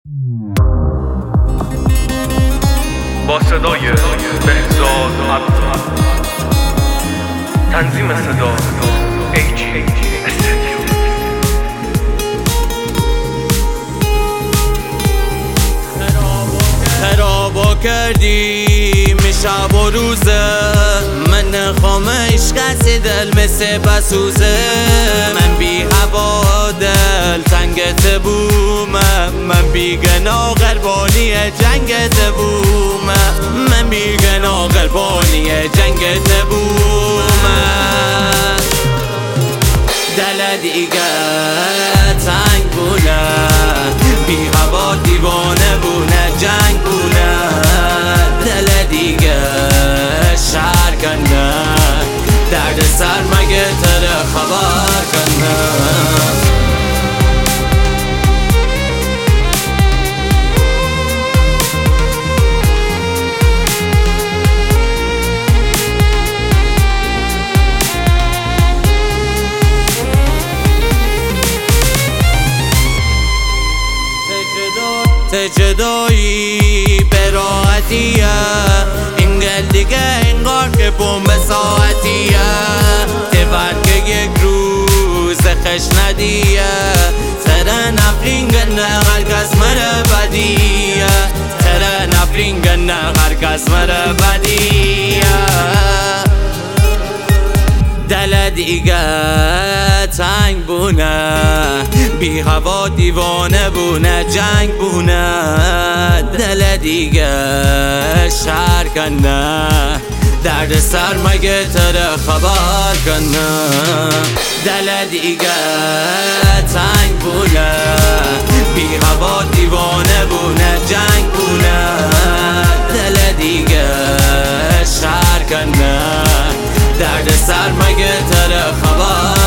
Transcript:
با صدای بهزاد و عبدالله، تنظیم صدا HH استودیو. خرابا کردی شب و روزه، من نخوام عشق دل مثل بسوزه. من بی هوا دل تنگت بومه، من بی گناه قربانی جنگت بومه، من بی گناه قربانی جنگت بومه. دل دیگه تنگ بونه، بی هوا دیوانه بونه، جنگ بونه. دل دیگه شهر کنه، درد سر مگه تره خبر کنه. جدایی به راحتیه، این گل دیگه انگار که بمب ساعتیه. تبر که یک روز خش ندیه، تره نفرین گنه هر کس مره بدیه، تره نفرین گنه هر کس مره بدیه. دل دیگه تنگ بونه، بی هوا دیوانه بونه، جنگ بونه. دل دیگه شهر کنه، درد سر مگه تره خبر کنه. دل دیگه تنگ بونه، بی هوا دیوانه بونه، جنگ بونه. دل دیگه شهر کنه، درد سر مگه تره خبر